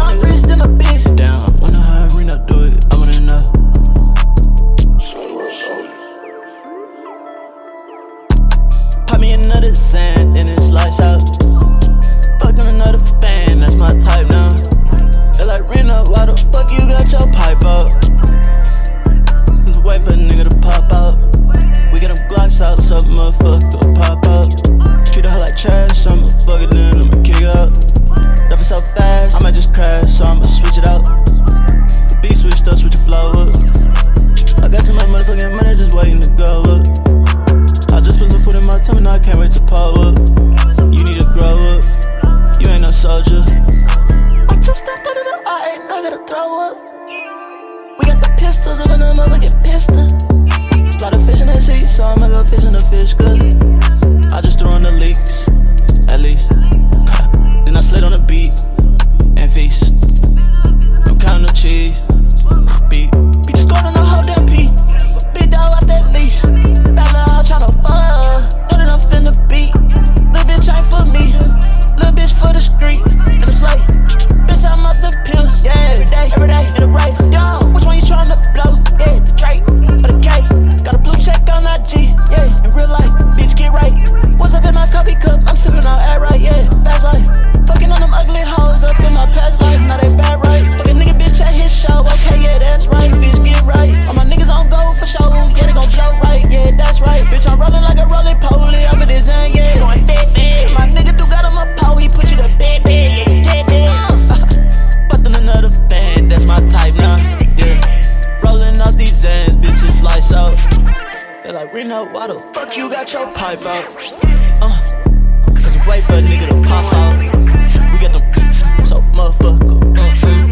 I'm rich than a bitch. Damn, I wonder how Reno do it. I wanna know. Pop me another sand, then it's lights out. Fucking another fan, that's my type now. They like Reno, why the fuck you got your pipe up? Just wait for a nigga to pop out. We get them Glocks out, so motherfucker pop out. Treat her like trash, I'ma fuck it then I'ma kick her out. That was so fast, I might just crash, so I'ma switch it out. The beat switched up, switch the flow up. I got too much motherfucking money just waiting to go up. I just put some food in my tummy, now I can't wait to pull up. You need to grow up, you ain't no soldier. I just stepped out of the eye, I gotta throw up. We got the pistols up in the motherfucking pistol. Lot of fish in the sea, so I'ma go fish in the fish good. I just threw on the leaks, at least. Then I slid on the beat and feast. I'm counting the cheese, beat. Bitch scored on the whole damn P. Big dog off that leash. Bad little hoe tryna fuck. Know that I'm finna beat. Little bitch ain't for me. Little bitch for the street. And it's like, bitch, I'm off the pills. Yeah, every day, in a race. Yo, which one you tryna blow? Yeah, the Drake or the K. Got a blue check on IG. Yeah, in real life, bitch, get right. What's up in my coffee cup? I'm sipping on air right, yeah, fast life. Fucking on them ugly hoes up in my past life. Now they bad, right? Fucking nigga, bitch, at his show. Okay, yeah, that's right, bitch, get right. All my niggas on go for show. Yeah, they gon' blow right, yeah, that's right. Bitch, I'm rolling like a rolling poly. I'm a design, yeah. Going fat. My nigga do got him a pole. He put you to bed, yeah, you dead, Fucking another fan, that's my type now, yeah. Rolling off these ends, bitches lights out. They're like, Reno, why the fuck you got your pipe out? Cause wait for a nigga to pop out. We get them, so motherfucker,